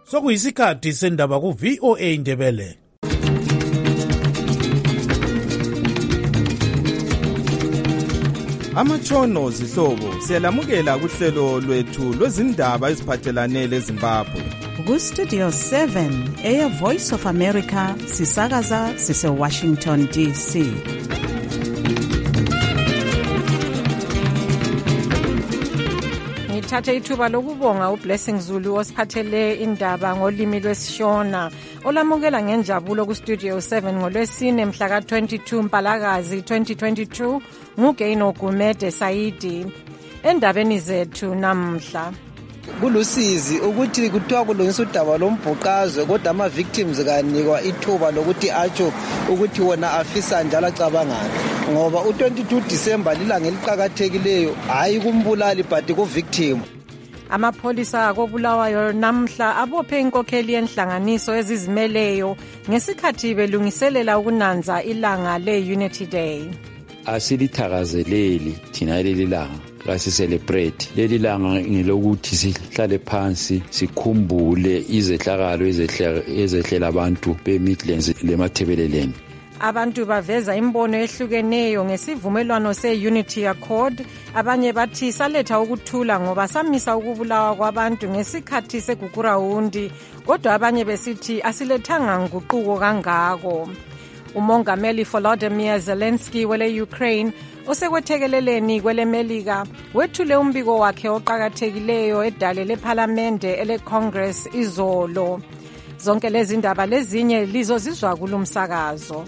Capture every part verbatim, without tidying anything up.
Sokuyisikhathi sendaba ku V O A Ndebele. Amatshono zihlobo siyalamukela kuhlelo lwethu lwezindaba eziphathelane leZimbabwe. Ku Studio seven, Air Voice of America, sisakaza sise Washington D C. Ngithathe ithuba lokubonga uBlessing Zulu osiphathele indaba ngolimi lwesiShona olamukela ngenjabulo ku Studio seven ngolwesine mhla ka twenty-two Mpalakazi twenty twenty-two nguGaino Gumede Saidi. Endabeni zethu namhla kulusizi ukuthi kuthiwa kulungiswa udaba lombhuqazwe kodwa ama victims kanikwa ithuba lokuthi atsho ukuthi wona afisa njalo acabangani ngoba u twenty-two December lilanga eliqhakathekileyo hayi kumbulali but ku victim. Amapholisa akobulawayo namhla abophe inkokheli yenhlanganiso ezizimeleyo ngesikhathi belungiselela ukunanza ilanga le Unity Day. Asilithakazeleli thina leli langa kasicelebrate leli langa ngelokuthi sihlale phansi sikhumbule izehlakalo ezehlela abantu beMidlands lemathebeleleni. Abantu baveza imbono ehlukeneyo ngesivumelwano se-Unity Accord. Abanye bathi saletha ukuthula ngoba samisa ukubulawa kwabantu ngesikhathi segugurawundi, kodwa abanye besithi asilethanga nguquko kangako. Umongameli Volodymyr Zelensky wele Ukraine osekwethekeleleni kwele Melika wethule umbiko wakhe oqhakathekileyo edale leParliamente ele Congress izolo. Zonke lezi ndaba lezinye lizozizwa kulumsakazo.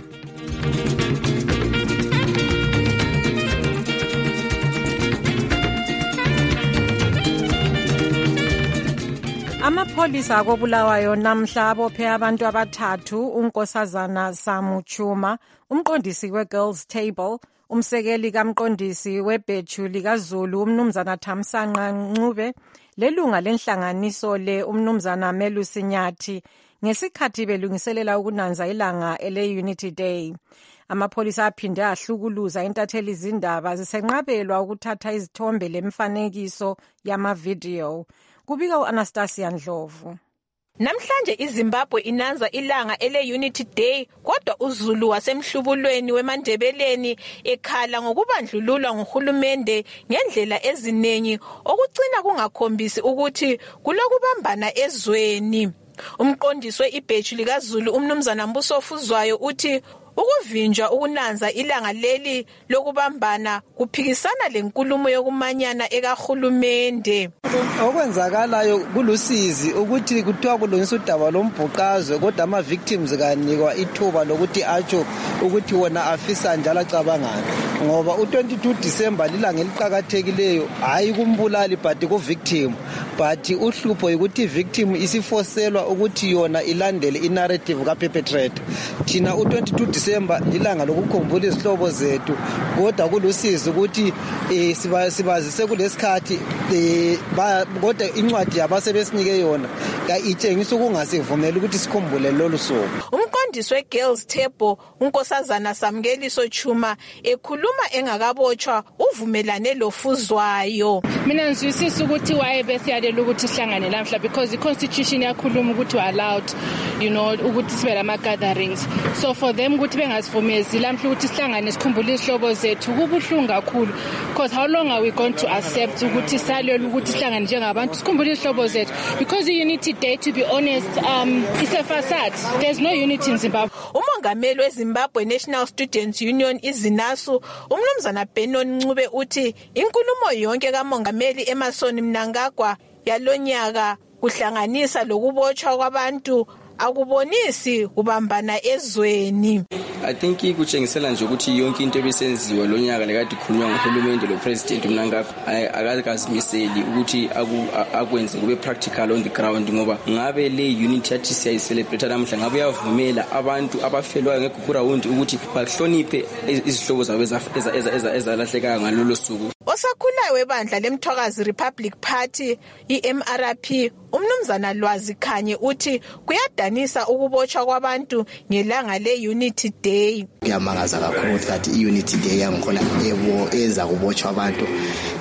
Amapholisa akobulawayo namhla abophe abantu abathathu, uNkosazana Samuchuma, umqondisi weGirls Table, umsekeli kamqondisi webhethu likaZulu umnumzana Thamsanqa Ncube, lelunga lenhlanganiso le umnumzana Melusi Nyathi ngesikhathi belungiselela ukunanza ilanga ele Unity Day. Amapholisa aphinde ahlukuluza intatheli izindaba zisenqabelwa ukuthatha izithombe lemfanekiso yama-video. Kubika uAnastasia Ndlovu. Namhlanje iZimbabwe inanza ilanga ele Unity Day, kodwa uZulu wasemhlubulweni weMandebeleni ekhala ngokubandlululwa nguhulumende ngendlela ezinengi okugcina kungakhombisi ukuthi kulokubambana ezweni. Umqondisi weibhethu likaZulu umnumzana Mbuso Fuzwayo uthi ukuvinjwa ukunanza ilanga leli lokubambana kuphikisana lenkulumo yokumanyana ekahulumende. Okwenzakalayo kulusizi ukuthi kuthiwa kulungiswa udaba lombhuqazwe kodwa ama victims kanikwa ithuba lokuthi atsho ukuthi wona afisa njalo acabangani ngoba u twenty-two December lilanga eliqhakathekileyo hayi kumbulali but ku victim, but uhlupho ukuthi victim isifoselwa ukuthi yona ilandele inarrative ka perpetrator. Thina u twenty-two December lilanga lokukhumbula izihlobo zethu kodwa kulusizi ukuthi eh sibazise kulesikhathi eh kodwa incwadi yabasebesinike yona ka itshengisa ukungasivumela ukuthi sikhumbule lolu suku. Umqondisi weGirls Table uNkosazana Samkeliso Chuma ekhuluma engakabotshwa uvumelane loFuzwayo. Mina ngizwisisa ukuthi waye besiyalela ukuthi sihlangane namhla because the constitution yakhuluma ukuthi allowed, you know, ukuthi sibe lama gatherings. So for them ukuthi bengasivumezi lamhla ukuthi sihlangane sikhumbule izihlobo zethu kubuhlungu kakhulu because how long are we going to accept ukuthi salele ukuthi sihlangane njengabantu sikhumbule izihlobo zethu, because the Unity Day, to be honest, um it's a facade. There's no unity in Zimbabwe. Umongameli weZimbabwe National Students Union izinasu umnumzana Benon Ncube uthi inkulumo yonke kamongameli Emerson Mnangagwa yalonyaka kuhlanganisa lokubotshwa kwabantu akubonisi kubambana ezweni. I think kutshengisela nje ukuthi yonke into ebisenziwa lonyaka lekade khulunywa nguhulumende lo president Mnangagwa akakazimiseli ukuthi akwenze kube practical on the ground ngoba ngabe le unity yathi siyayicelebrate namhla ngabe yavumela abantu abafelwayo ngegugurawundi ukuthi bahloniphe izihlobo zabo ezalahleka ngalolo suku. Osakhulayo webandla lemthwakazi Republic Party i-M R P umnumzana Lwazi Khanye uthi kuyadanisa ukubotshwa kwabantu ngelanga le Unity Day. Kuyamangaza kakhulu ukuthi i-Unity Day yangikhona ebo eza kubotshwa abantu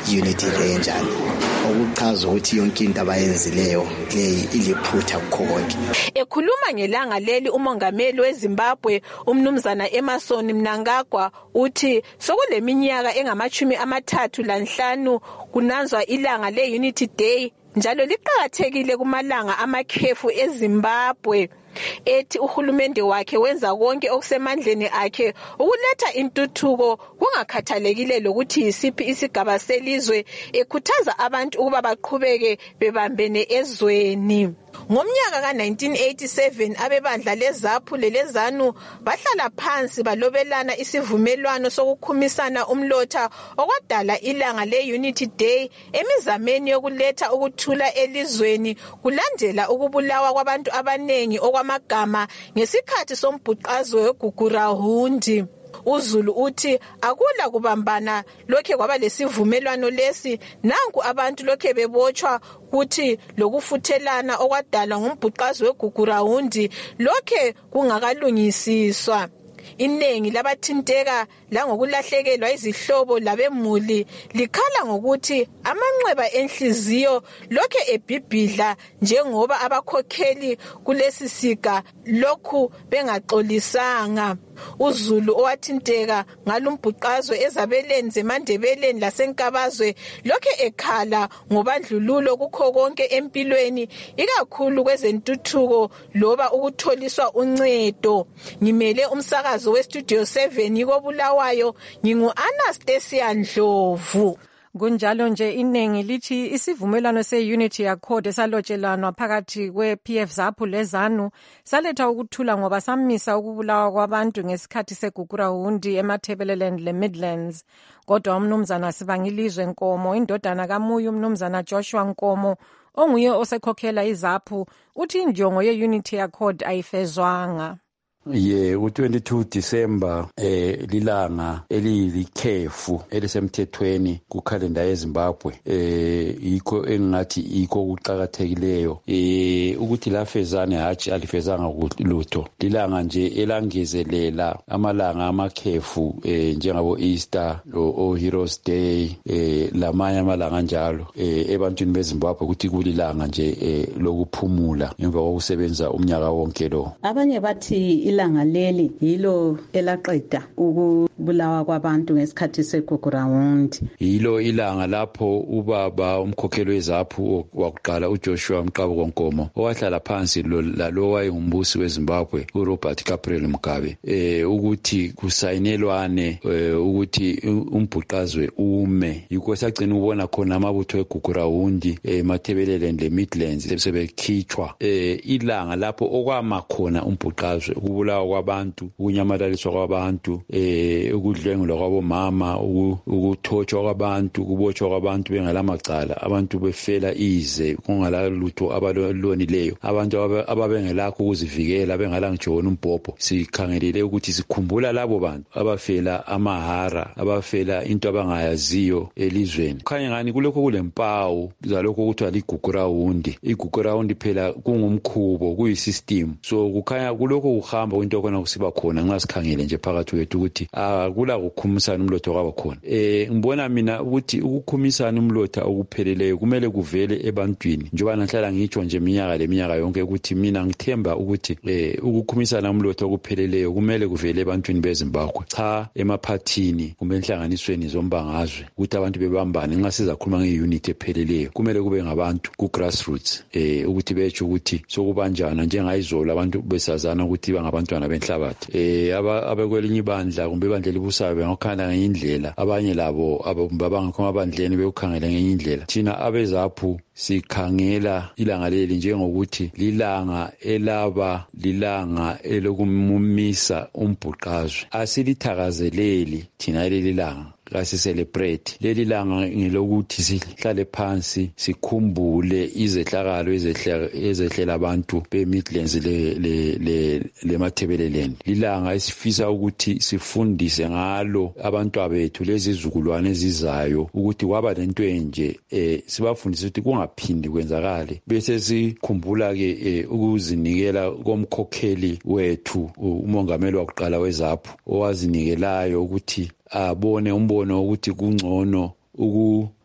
Unity Day enjalo, ukuchaza ukuthi yonke into abayenzileyo iliphutha konke. Ekhuluma ngelanga leli umongameli weZimbabwe umnumzana Emmerson Mnangagwa uthi sokuleminyaka engamachumi amathathu lanhlanu kunanzwa ilanga le-Unity Day njalo liqhakathekile kumalanga amakhefu eZimbabwe. Ethi uhulumende wakhe wenza konke okusemandleni akhe ukuletha intuthuko kungakhathalekile lokuthi yisiphi isigaba selizwe, ekhuthaza abantu ukuba baqhubeke bebambene ezweni. Ngomnyaka ka nineteen eighty-seven abebandla leZAPU leleZANU bahlala phansi balobelana isivumelwano sokukhumisana umlotha okwadala ilanga le-Unity Day emizameni yokuletha ukuthula elizweni kulandela ukubulawa kwabantu abanengi okwamagama ngesikhathi sombhuqazwe weGugurahundi. uZulu uthi akula kubambana lokhe kwaba lesivumelwano lesi, nanku abantu lokhe bebotshwa kuthi lokufuthelana okwadala ngombhuqazi weGugurahundi lokhe kungakalungisiswa. Inengi labathinteka langokulahlekelwa izihlobo labemuli likhala ngokuthi amanxeba enhliziyo lokhe ebhibhidla njengoba abakhokheli kulesi siga lokhu bengaxolisanga. uZulu owathinteka ngalumbhuqazwe ezabeleni zeMandebeleni laseNkabazwe lokhe ekhala ngobandlululo kukho konke empilweni, ikakhulu kwezentuthuko loba ukutholiswa uncedo. Ngimele umsakazo weStudio seven kobulawayo, ngingu-Anastasia Ndlovu. Kunjalo nje iningi lithi isivumelwano se-Unity Accord esalotshelanwa phakathi kwe-P F ZAPU leZANU saletha ukuthula ngoba samisa ukubulawa kwabantu ngesikhathi seGugurahundi eMatabeleland le-Midlands. Kodwa umnumzana Sibangilizwe Nkomo, indodana kaMuyi umnumzana Joshua Nkomo, onguye osekhokhela iZAPU, uthi injongo ye-Unity Accord ayifezwanga. Ye u twenty-two December eh lilanga elilikhefu elisemthethweni ku calendar yeZimbabwe, eh yikho engathi yikho kuqhakathekileyo eh ukuthi lafezane hatshi alifezanga lutho. Lilanga nje elangezelela amalanga amakhefu eh njengabo Easter o Heroes Day eh lamanye amalanga njalo eh ebantwini beZimbabwe ukuthi kulilanga nje eh lokuphumula emva kokusebenza umnyaka wonke lo. Abanye bathi ilanga leli yilo elaqeda ukubulawa kwabantu ngesikhathi seGugurahundi. Yilo ilanga lapho ubaba umkhokheli weZAPU wakuqala uJoshua Mqabo Nkomo owahlala phansi lalo wayengumbusi weZimbabwe uRobert Gabriel Mugabe eh ukuthi kusayinelwane eh, ukuthi umbhuqazwe ume. Yikho sagcina ubona khona amabutho eGugurahundi eMatabeleland le-Midlands sebekhitshwa eh ilanga lapho okwama khona umbhuqazwe, ukubulawa kwabantu, ukunyamalaliswa kwabantu, eh ukudlwengulwa kwabomama, ukuthotshwa kwabantu, ukubotshwa kwabantu bengalamacala, abantu befela ize kungalalutho abalonileyo, abantu ababengelakho ukuzivikela bengalangijona umbhobho. Sikhangelele ukuthi sikhumbula labo bantu abafela amahara, abafela into abangayaziyo elizweni. Khanye ngani kulokho kulempawu zalokho kuthiwa liGugurahundi. iGugurahundi phela kungumkhubo, kuyisystem. So kukhanya kulokho kuhamba into khona kusiba khona nxa sikhangele nje phakathi kwethu ukuthi akula ukukhumisana umlotha kwaba khona. Eh ngibona mina ukuthi ukukhumisana umlotha okupheleleyo kumele kuvele ebantwini. Njoba nahlala ngitsho nje iminyaka leminyaka yonke ukuthi mina ngithemba ukuthi eh ukukhumisana umlotha okupheleleyo kumele kuvele ebantwini beZimbabwe, cha emaphathini kumbe enhlanganisweni zombangazwe, ukuthi abantu bebambane nxa sizakhuluma ngeunity epheleleyo. Kumele kube ngabantu ku grassroots eh ukuthi betsho ukuthi sokubanjana njengayizolo abantu besazana ukuthi bangabantwana benhlabathi. Eh abekwelinye ibandla kumbe ibandla libusayo bengakhanda ngenye indlela, abanye labo abangakho abandleni bekukhangela ngenye indlela. Thina abeZAPU sikhangela ilanga leli njengokuthi lilanga elaba lilanga elokumumisa umbhuqazwe. Asilithakazeleli thina leli langa, kasi celebrate leli langa ngelokuthi sihlale phansi sikhumbule izehlakalo ezehlela abantu beMidlands le le le Matabeleland. Lilanga esifisa ukuthi sifundise ngalo abantu abethu lezi izukulwane ezizayo ukuthi kwaba lento enje eh sibafundise ukuthi kungaphindi kwenzakale, bese sikhumbula ke ukuzinikela komkhokheli wethu umongameli wakuqala weZAPU owazinikelayo ukuthi abone umbono ukuthi kungcono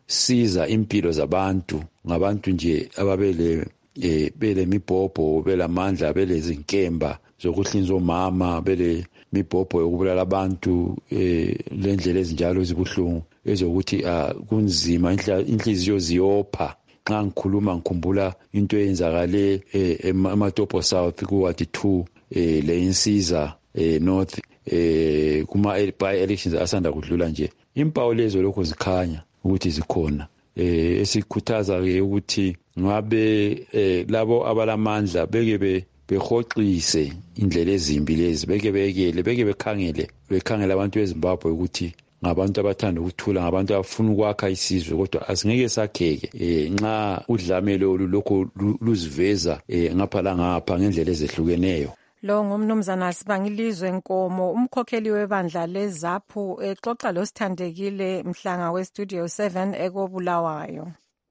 ukusiza impilo zabantu ngabantu nje ababele eh bele mibhobho belamandla belezinkemba zokuhlinza omama bele mibhobho yokubulala abantu eh lendlela ezinjalo ezibuhlungu ezokuthi ah kunzima inhliziyo ziyopha. Xa ngikhuluma ngikhumbula into eyenzakale eMatopo South kuward two eh le insiza eh north eh kuma by elections asanda kudlula nje. Impawu lezo lokho zikhanya ukuthi zikhona. Eh esikhuthaza ke ukuthi ngabe eh labo abalamandla beke be behoxise indlela ezimbi lezi beke bekele beke bekhangele bekhangela abantu beZimbabwe ukuthi ngabantu abathanda ukuthula ngabantu abafuna ukwakha isizwe kodwa asingeke sakheke eh nxa udlamelo lokho luziveza eh ngapha la ngapha ngendlela ezehlukeneyo. Lo ngumnumzana Sibangilizwe Nkomo umkhokheli webandla leZAPU exoxa lo Sithandekile Mhlanga we Studio seven ekobulawayo.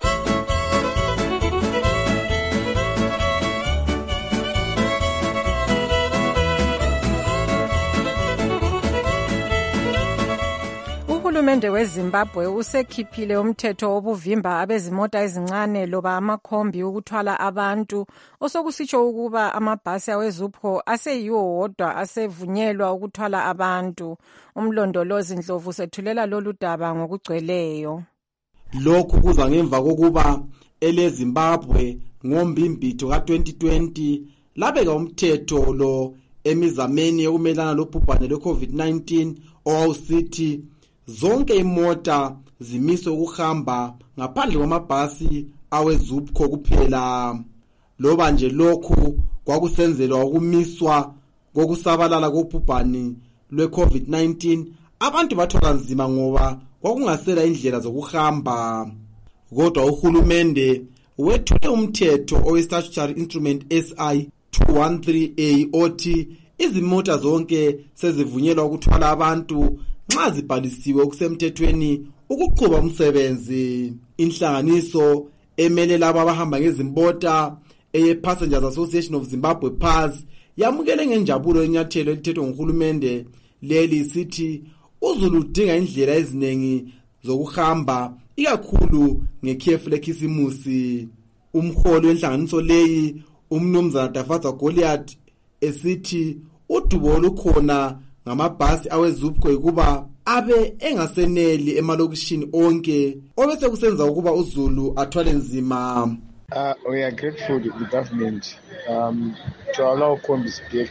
Uhulumende weZimbabwe usekhiphile umthetho wobuvimba abezimota ezincane loba amakhombi ukuthwala abantu osokusitsho ukuba amabhasi awezupho aseyiwo wodwa asevunyelwa ukuthwala abantu. Umlondolozi Ndlovu sethulela lolu daba ngokugcweleyo. Lokhu kuza ngemva kokuba eleZimbabwe ngombimbitho ka twenty twenty labeka umthetho lo emizameni yokumelana lobhubhane lwe-COVID nineteen owawusithi zonke imota zimiswe ukuhamba ngaphandle kwamabhasi awezupho kuphela. Loba nje lokhu kwakusenzelwa ukumiswa kokusabalala kobhubhane lwe-COVID nineteen abantu bathola nzima ngoba kwakungasela indlela zokuhamba. Kodwa uhulumende wethule umthetho owe-Statutory Instrument S I two thirteen A othi izimota zonke sezivunyelwa ukuthwala abantu nxa zibhalisiwe okusemthethweni ukuqhuba umsebenzi. Inhlanganiso emele labo abahamba ngezimota eye Passengers Association of Zimbabwe P A Z yamukele ngenjabulo inyathelo elithethwe nguhulumende leli sithi uzulu udinga indlela ezinengi zokuhamba ikakhulu ngekhefu lekhisimusi. Umholi wenhlanganiso leyi umnumzana Dafaza Goliath esithi udubo olukhona ngamabhasi awezupho ukuba abe engaseneli emalokishini onke obese kusenza ukuba uzulu athwale nzima. Uh, we are grateful to the government um, to allow combis back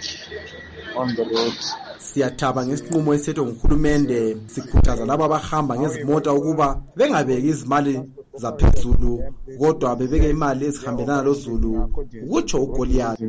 on the roads. Siyathaba ngesinqumo esethwe nguhulumende sikhuthaza labo abahamba ngezimota ukuba bengabeki izimali zaphezulu kodwa bebeke imali ezihambelana lozulu ukutsho uGoliath.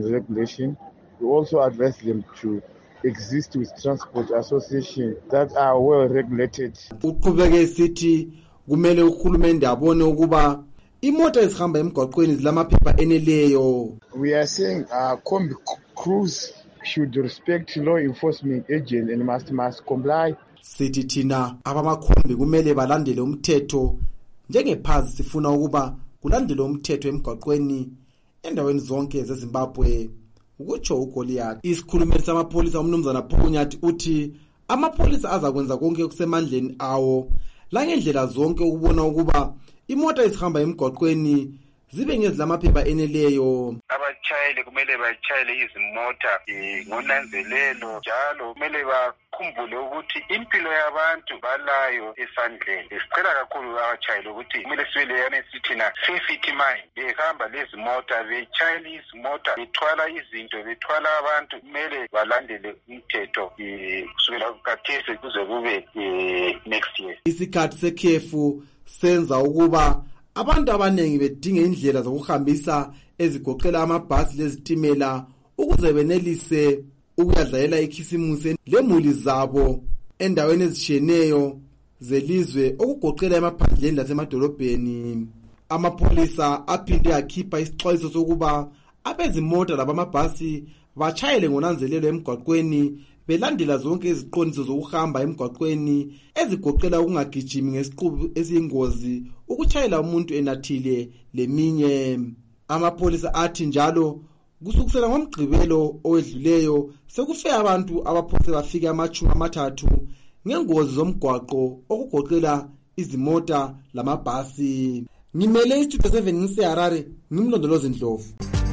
We also advise them to exist with transport associations that are well regulated. Uqhubeke sithi kumele uhulumende abone ukuba imota ezihamba emgwaqweni zilamaphepha eneleyo. We are saying uh, combi crews should respect law enforcement agents and must must comply. Sithi thina abamakhombi kumele balandele umthetho njengephazi sifuna ukuba kulandele umthetho emgwaqweni endaweni zonke zeZimbabwe ukutsho uGoliath. Isikhulumeli samapholisa umnumzana Phunyathi uthi amapholisa azakwenza konke okusemandleni awo la ngendlela zonke ukubona ukuba imota ezihamba emgwaqweni zibe ngezilamaphepha eneleyo. Abachayeli kumele bachayele izimota ngonanzelelo njalo kumele bakhumbule ukuthi impilo yabantu balayo esandleni. Sicela kakhulu abachayeli ukuthi kumele sibele yana sithina safety mind behamba lezi mota bechayela izimota bethwala izinto bethwala abantu kumele balandele umthetho kusukela kukhathesi kuze kube next year. Isikhathi sekhefu senza ukuba abantu abanengi bedinga indlela zokuhambisa ezigoqela amabhasi lezitimela ukuze benelise ukuyadlalela ikhisimusi lemuli zabo endaweni ezishiyeneyo zelizwe okugoqela emaphandleni lasemadolobheni. Amapholisa aphinde akhipha isixwayiso sokuba abezimota labamabhasi bachayele ngonanzelelo emgwaqweni belandela zonke iziqondiso zokuhamba emgwaqweni ezigoqela ukungagijimi ngesiqubu esiyingozi ukuchayela umuntu enathile leminye. Amapholisa athi njalo kusukusela ngomgqibelo owedluleyo sekufe abantu abaphose bafika amachumi amathathu ngengozi zomgwaqo okugoqela izimota lamabhasi. Ngimele istudio seven ngiseHarare, ngimlondolozi Ndlovu.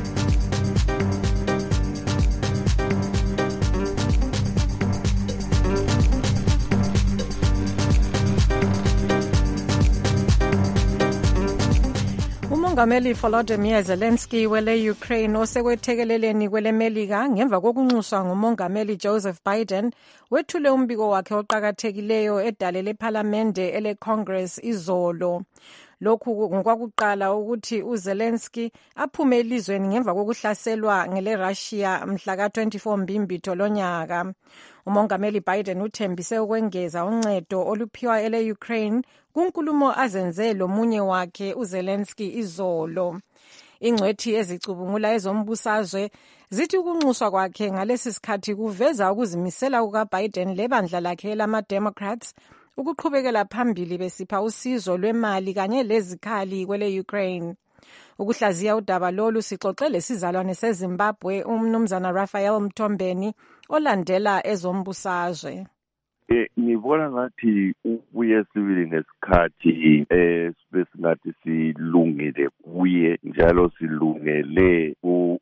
uMongameli Volodymyr Zelensky wele Ukraine osekwethekeleleni kwele Melika ngemva kokunxuswa nguMongameli Joseph Biden wethule umbiko wakhe oqhakathekileyo edalele eParliamente ele Congress izolo. Lokhu ngokwakuqala ukuthi uZelensky aphume elizweni ngemva kokuhlaselwa ngele Russia mhla ka twenty-four Mbimbitho lonyaka. uMongameli Biden uthembise ukwengeza uncedo oluphiwa ele Ukraine kunkulumo azenze lomunye wakhe uZelensky izolo. Ingcwethi ezicubungula ezombusazwe zithi ukunxuswa kwakhe ngalesi sikhathi kuveza ukuzimisela kukaBiden lebandla lakhe lama-Democrats ukuqhubekela phambili besipha usizo lwemali kanye lezikhali kwele Ukraine. Ukuhlaziya udaba lolu sixoxe lesizalwane seZimbabwe umnumzana Raphael Mtombeni olandela ezombusazwe. Eh ngibona ngathi ubuye sibili ngesikhathi eh besingathi silungile kuye njalo silungele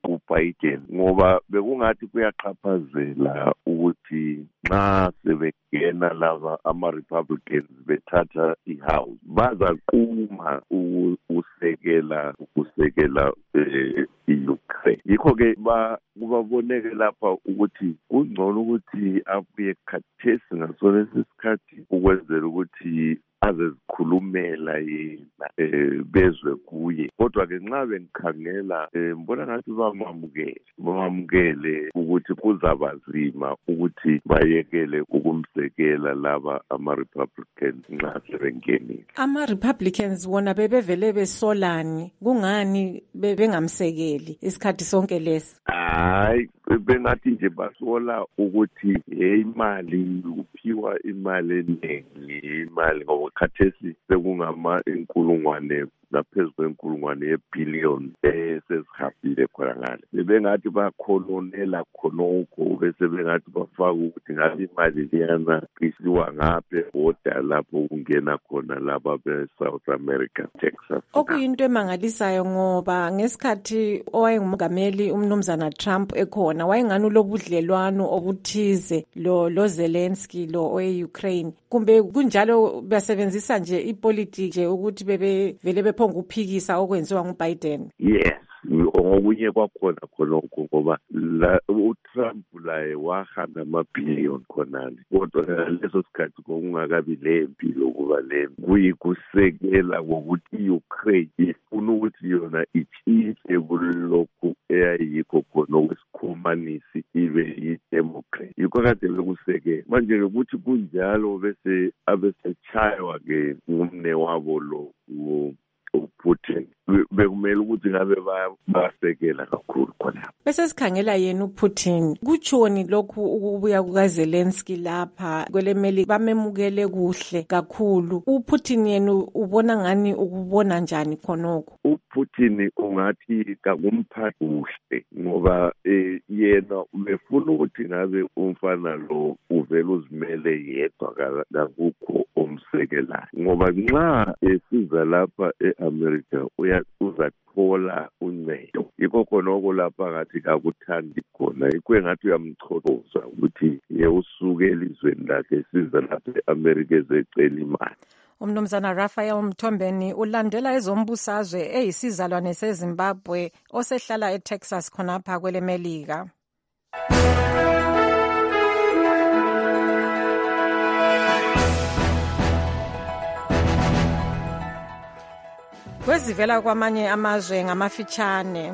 uBiden ngoba bekungathi kuyaqhaphazela ukuthi nxa sebegena laba ama Republicans bethatha ihouse bazaquma ukusekela ukusekela iUkraine. Yikho ke ba kubaboneke lapha ukuthi kungcono ukuthi abuye khathesi ngaso lesikhathi ukwenzela ukuthi azezikhulumela yena eh bezwe kuye. Kodwa ke nxa bengikhangela ngibona ngathi bamamukele bamamukele ukuthi kuzabazima ukuthi bayekele ukumsekela laba ama Republicans nxa sebengenile. Ama Republicans wona bebevele besolani kungani bengamsekeli isikhathi sonke lesi? Hayi bengathi nje basola ukuthi imali uphiwa imali eningi imali ngoba khathesi sekungama inkulungwane laphezu kwenkulungwane yebillion esesihambile khona ngale. Bengathi bakhononela khonokho bese bengathi bafaka ukuthi ngabe imali liyana isiwa ngaphe oda lapho kungena khona laba be-South America, Texas. Okuyinto emangalisayo ngoba ngesikhathi owayengumongameli umnumzana Trump ekhona wayengani ulobudlelwano obuthize lo lo Zelensky lo owe-Ukraine. Kumbe kunjalo basebenzisa nje ipolitiki nje ukuthi bebe vele bephonga ukuphikisa okwenziwa nguBiden? Yes. Ngokunye kwakhona khonokho ngoba la uTrump laye wahanda amabhillion khonale kodwa leso sikhathi kokungakabi lempi lokuba lempi kuyikusekela ngokuthi iUkraine ifuna ukuthi yona itshintshe kulokhu eyayikho khona okwesikhomanisi ibe yi-Democrat. Yikho kade bekusekela manje ukuthi kunjalo bese abesechaywa ke ngumne wabo lo uPutin bekumele ukuthi ngabe basekela kakhulu khona. Bese sikhangela yena uPutin kutshoni lokhu ukubuya kukaZelensky lapha kwele Melika bamemukele kuhle kakhulu. uPutin yena ubona ngani ukubona njani khonokho? uPutin ungathi kakumphathi kuhle ngoba yena ubefuna ukuthi ngabe umfana lo uvele uzimele yedwa kakukho omsekelayo ngoba nxa esiza lapha eAmerica uya uzathola uncedo. Yikho khonoko lapha ngathi akuthandi khona ikwe ngathi uyamchothoza ukuthi ye usuke elizweni lakhe siza lapha eAmerica ezecela imali. Umnumzana Raphael Mtombeni ulandela ezombusazwe eyisizalwane seZimbabwe osehlala eTexas khonapha kwele Melika. Kwezivela kwamanye amazwe ngamafitshane.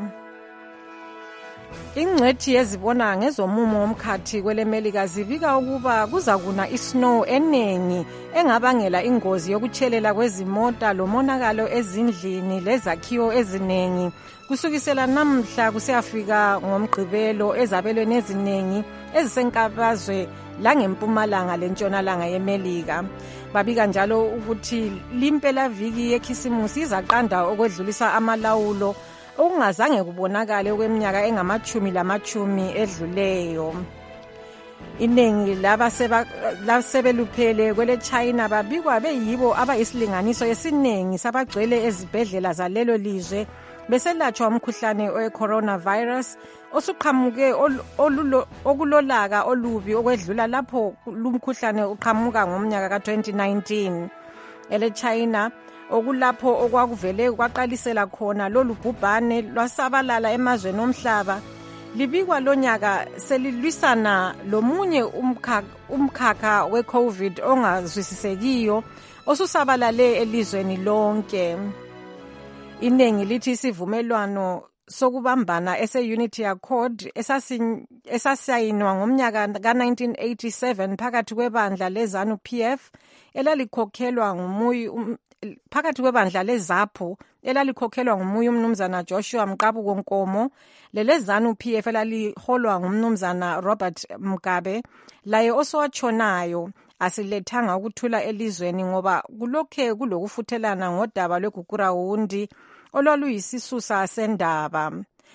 Ingcwethi yezibona ngezomumo womkhathi kwele Melika zibika ukuba kuzakuna isnow enengi engabangela ingozi yokutshelela kwezimota lomonakalo ezindlini lezakhiwo ezinengi kusukisela namhla kuseyafika ngomgqibelo ezabelweni ezinengi ezisenkabazwe langempumalanga lentshonalanga yeMelika. Babika njalo ukuthi limpelaviki yekhisimusi izaqanda okwedlulisa amalawulo okungazange kubonakale okweminyaka engamachumi lamachumi edluleyo. iningi labasebeluphele kwele China babikwa beyibo abayisilinganiso esiningi sabagcwele ezibhedlela zalelo lizwe beselatshwa umkhuhlane we-coronavirus osuqhamuke okulolaka olubi okwedlula lapho lumkhuhlane uqhamuka ngomnyaka ka twenty nineteen. Ele China okulapho okwakuvele kwaqalisela khona lolu bhubhane lwasabalala emazweni omhlaba, libikwa lonyaka selilwisana lomunye umkhakha, umkhakha we-COVID ongazwisisekiyo osusabalale elizweni lonke. Iningi lithi isivumelwano sokubambana ese-Unity Accord esasayinwa ngomnyaka ka nineteen eighty-seven phakathi kwebandla le-ZANU P F elalikhokhelwa ngumuyi um, phakathi kwebandla le-ZAPU elalikhokhelwa ngumuyi umnumzana Joshua Mqabuko Nkomo lele-ZANU P F elaliholwa ngumnumzana Robert Mugabe laye osowatshonayo asilethanga ukuthula elizweni ngoba kulokhe kulokufuthelana ngodaba lweGugurawundi olwaluyisisusa sendaba.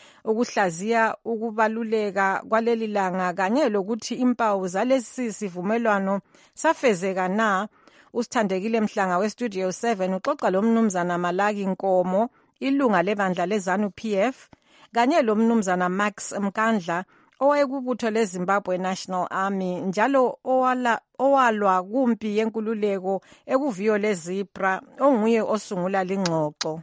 Ukuhlaziya ukubaluleka kwaleli langa kanye lokuthi impawu zalesi sivumelwano safezeka na, uSithandekile Mhlanga weStudio seven uxoxa lomnumzana Malaki Nkomo, ilunga lebandla le-ZANU P F, kanye lomnumzana Max Mkandla owayekubutho leZimbabwe National Army njalo owala owalwa kumpi yenkululeko ekuviyo leZipra onguye osungula lingxoxo.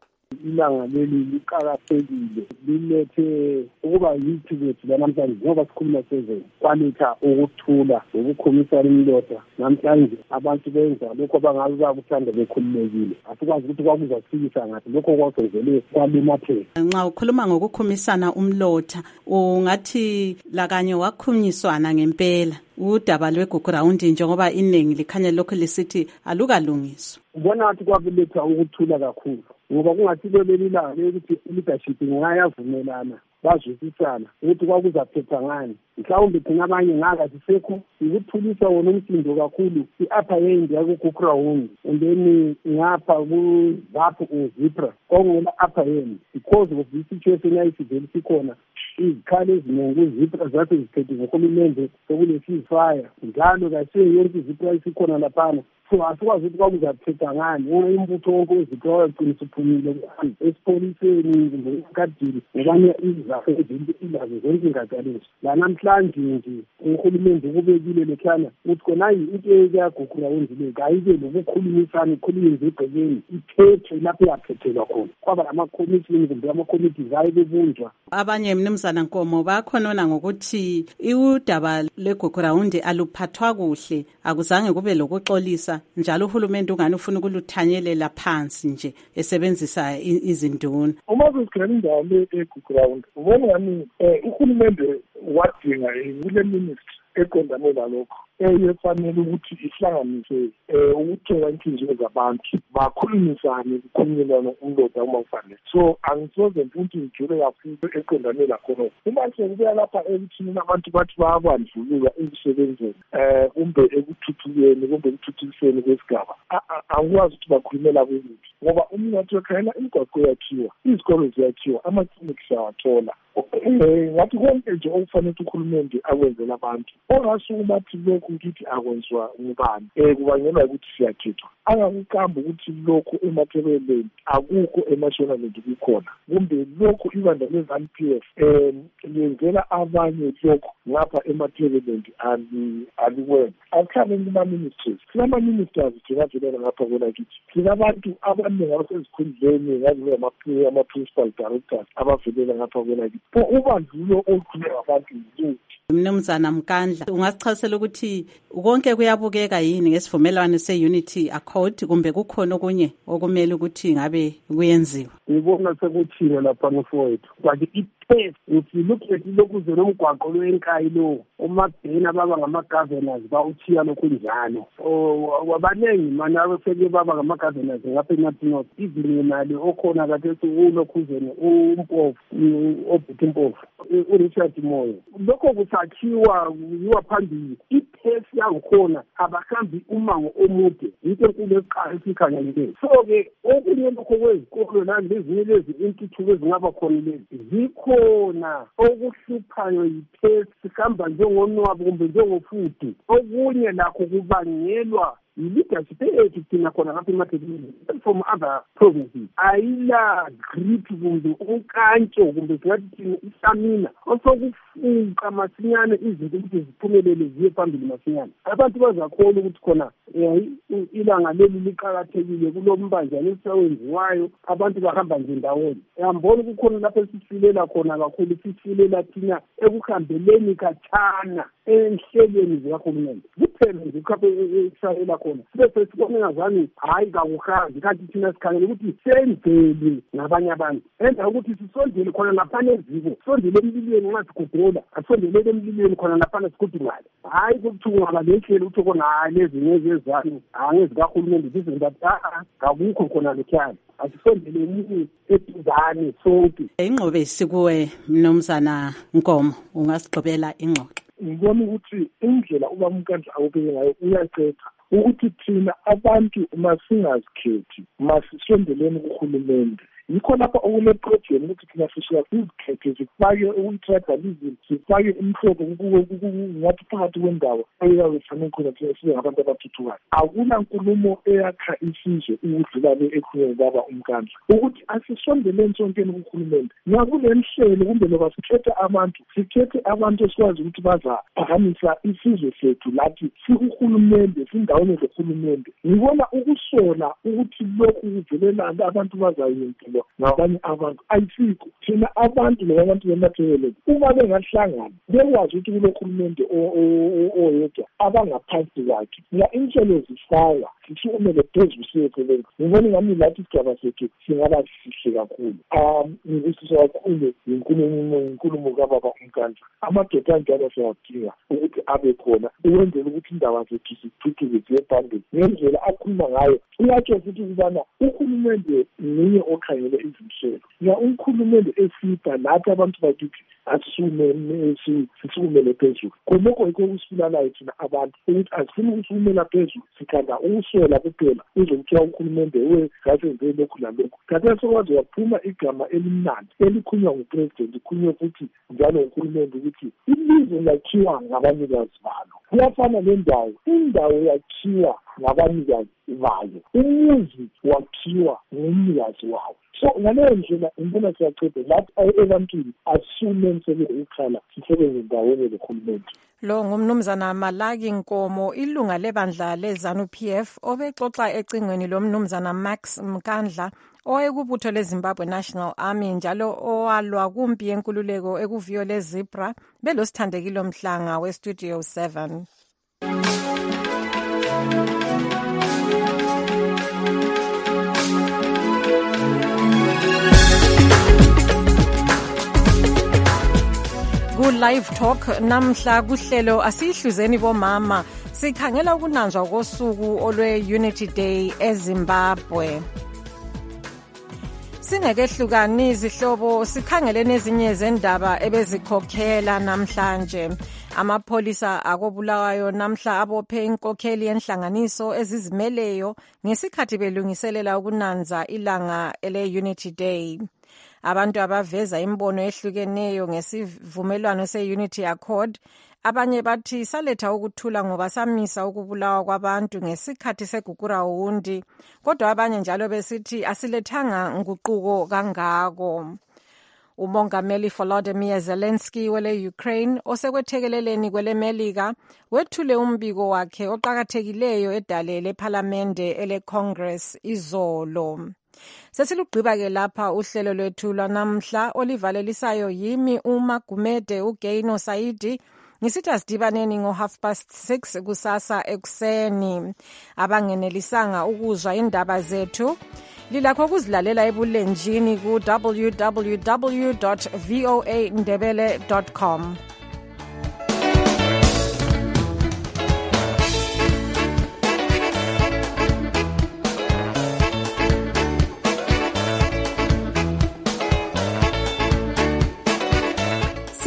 Ilanga leli liqakathekile lilethe ukuba yithi kwethu namhlanje ngoba sikhuluma sezweni kwaletha ukuthula ukukhumisana imlotha. Namhlanje abantu benza lokho abangabe bakuthanda bekhululekile, asikwazi ukuthi kwakuzasikisa ngathi lokho kwasenzele kwalumatheka. Nxa ukhuluma ngokukhumisana umlotha ungathi lakanye wakhunyiswana ngempela udaba lweGugurawundi njengoba iningi likhanya lokho lisithi alukalungiswa. Ubona ukuthi kwakuletha ukuthula kakhulu ngoba kungasilo leli langa lokuthi leadership ngayavumelana bazwisisana ukuthi kwakuzaphetha ngani. Mhlawumbe thina abanye ngaka sisekho ukuthulisa wona umsindo kakhulu i-upper end yakuGugurawundi and then ngapha ku-ZAPU uZipra kwakungena upper end because of this situation ayisivele sikhona. Izikhali eziningi kuZipra zathi ziphethe ngohulumende sekule ceasefire njalo kasiyo yonke iZipra isikhona laphana. So asikwazi ukuthi kwakuzaphetha ngani umbutho wonke weZipra wagcina uphumile esipoliseni kumbe enkadini ngabanye izafu ezilazo zonke ingaqaliswa. La namhlanje nje uhulumende kubekile lekhana ukuthi khona into eyaGugurawundi le kayibe lokukhulumisana ikhulume ngegqekeni iphethe lapho yaphethelwa khona kwaba ama-committee kumbe ama-committees ayebebunjwa. Abanye mnumzana Nkomo bakhonona ngokuthi udaba lweGugurawundi aluphathwa kuhle, akuzange kube lokuxolisa njalo uhulumende ungani ufuna ukuluthanyelela phansi nje esebenzisa izinduna. Uma kusikhona indawo le eGugurawundi ubona ngani uhulumende wadinga kule ministry eqondane lalokho eyefanele ukuthi ihlanganise ukuthola inhliziyo zabantu bakhulumisane kukhulunyelana umlotha uma kufanele. So angisoze ukuthi ngijule kakhulu eqondane lakho. Uma sekubuya lapha ekuthini abantu bathi bayabandlulula emsebenzini eh kumbe ekuthuthukeni kumbe ekuthuthukiseni kwesigaba, angikwazi ukuthi bakhulumela kuyiphi ngoba umnotho wekhaya imigwaqo yakhiwa, izikolo ziyakhiwa, ama-clinics awathola. Ngathi konke nje okufanele ukuthi uhulumende akwenzela abantu ongasuke bathi lokhu ngithi akwenziwa ngubani um kubangelwa ukuthi siyakhethwa. Angakuqamba ukuthi lokhu emathebeleni akukho emationalenti kukhona kumbe lokhu ibandla le-ZANU P F um liyenzela abanye lokhu ngapha emathebeleni alikwenza. Akukhambe kuma-ministries sinama-ministers thina velela ngapha kwena kithi sinabantu abaningi abasezikhundleni ngazi ama-principal directors abavelela ngapha kwena kithi. Po ubandlulo olukhuluma abantu yikuthi Mnumzana Mkandla ungasichazela ukuthi konke kuyabukeka yini ngesivumelwano se-Unity Accord kumbe kukhona okunye okumele ukuthi ngabe kuyenziwa? Ngibona sekuthile lapha mfowethu kwathi iphase if you look at lokhu zelomgwaqo lwenkayi lo uMabhena baba ngama-governors bawuthiya lokhu njalo wabanengi manje abaseke baba ngama-governors ngapha eNorth North even imali okhona kathethi ulokhuzeni uMpofu obhuti Mpofu uRichard Moyo lokho kusakhiwa yiwa phambili. i-test yangikhona abahambi umango omude yinto enkulu eqala esikhangeleleyo. So-ke okunye lokho kwezikolo nangezinye lezi intuthuko ezingaba khona lezi zikhona okuhluphayo yi-test sihamba njengonwabo kumbe njengofudu. Okunye lakho kubangelwa i-leadership ethu thina khona ngapha emathekwini from other provinces ayila grip kumbe unkantsho kumbe singathi thina istamina osokufuka masinyane izinto ukuthi ziphumelele ziye phambili masinyane. Abantu bazakholwa ukuthi khona ilanga leli liqakathekile kulo mbanjana esisawenziwayo abantu bahamba nje ndawonye. Yambona kukhona lapho esisilela khona kakhulu sisilela thina ekuhambeleni khatshana enhlelweni zikahulumende kuphela nje khaphe esisayela khona bese sibone ngazani hayi kakuhambi kanti thina sikhangela ukuthi senzele nabanye abantu enza ukuthi sisondele khona lapha eziko sondele emlilweni nxa sigodola asondele emlilweni khona lapha sikudingala hayi kuthungwa lehlelo ukuthi khona hayi lezi nezezani angezikahulumende zizenza ah akukho khona lekhaya asisondele emini eduzane sonke. Ingqobe isikuwe mnomzana Nkomo ungasigqibela ingxoxo. Ngibona ukuthi indlela ubamkandla awubeke ngayo uyacetha ukuthi thina abantu masingazikhethi masisondeleni kuhulumende. Yikho lapha okule project ukuthi thina sishaya sizikhethe sifake utribalism sifake imhlobo ngathi phakathi kwendawo eyawefanele khona thina sibe ngabantu abathuthukayo. Akuna nkulumo eyakha isizwe ukudlula le ekhulunywa baba umkandla ukuthi asisondeleni sonkeni kuhulumende. Ngakule nhlelo kumbe loba sikhethe abantu sikhethe abantu esikwazi ukuthi bazaphakamisa isizwe sethu lathi sikuhulumende sindawone zohulumende. Ngibona ukusola ukuthi lokhu kuvelela abantu bazayenza ngabanye abantu ayisikho thina abantu labantu bemathekele uma bengahlangana bekwazi ukuthi kulohulumende oyedwa abangaphansi kwakhe la inhlelo zifaka sisumele phezulu siyesebenza. Ngibona ngami lathi isigaba sethu singaba sihle kakhulu. um ngibusisa kakhulu inkulumo inkulumo kababa umkandla amadoda anjalo siyadinga ukuthi abe khona ukwenzela ukuthi indaba zethu zithuthuke ziye phambili ngendlela akhuluma ngayo. Uyatsho futhi ukubana uhulumende ninye okhangele izinhlelo ya umkhulumende esipha lathi abantu bakithi asisume sisukumele phezulu khonokho yikho kusibulalayo thina abantu ukuthi asifuni ukusukumela phezulu sikhanda ukusola kuphela uzokuthiwa ukhulumende we ngasenze lokhu lalokhu. Kanti sokwazi waphuma igama elimnandi elikhunywa ngupresident ikhunywe futhi njalo ukhulumende ukuthi ilizwe lakhiwa ngabanikazi balo. Kuyafana nendawo indawo yakhiwa ngabanikazi bayo umuzi wakhiwa ngumnikazi wawo. So ngaleyo ndlela ngibona siyaceda lapho ebantwini asisume umsebenzi ukhala sisebenze ndawonye nohulumende. Lo ngumnumzana Malaki Nkomo ilunga lebandla leZANU P F obexoxa ecingweni lomnumzana Max Mkandla owayekubutho leZimbabwe National Army njalo owalwa kumpi yenkululeko ekuviyo leZebra belosithandekile omhlanga weStudio seven. Ku-Live Talk namhla kuhlelo asihluzeni bomama sikhangela ukunanzwa kosuku olwe-Unity Day eZimbabwe. Singekehlukani izihlobo sikhangele nezinye zendaba ebezikhokhela namhlanje. Amapholisa akobulawayo namhla abophe inkokheli yenhlanganiso ezizimeleyo ngesikhathi belungiselela ukunanza ilanga ele-Unity Day. Abantu abaveza imbono ehlukeneyo ngesivumelwano se-Unity Accord abanye bathi saletha ukuthula ngoba samisa ukubulawa kwabantu ngesikhathi segugurawundi kodwa abanye njalo besithi asilethanga nguquko kangako. Umongameli Volodymyr Zelensky wele Ukraine osekwethekeleleni kwele Melika wethule umbiko wakhe oqhakathekileyo edale leParliamente ele Congress izolo. Sesilugqiba ke lapha uhlelo lwethu lwanamhla olivalelisayo yimi uma Gumede uGaino Saidi ngisithi asidibaneni ngo half past six kusasa ekuseni. Abangenelisanga ukuzwa indaba zethu lilakho kuzilalela ebulenjini ku w w w dot voa ndebele dot com.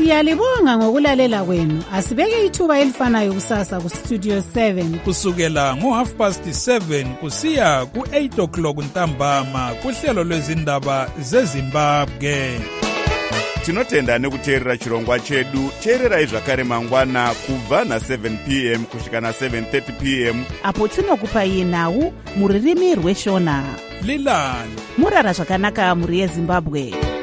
Siyalibonga ngokulalela kwenu. Asibeke ithuba elifanayo kusasa ku Studio seven. Kusukela ngo half past seven kusiya ku eight o'clock ntambama kuhlelo lwezindaba zeZimbabwe. Tinotenda nekuteerera chirongwa chedu. Teererai zvakare mangwana kubva na seven p m kusvika na seven thirty p m apo tinokupai nhau muririmi rweshona. Lilani murara zvakanaka muri yeZimbabwe.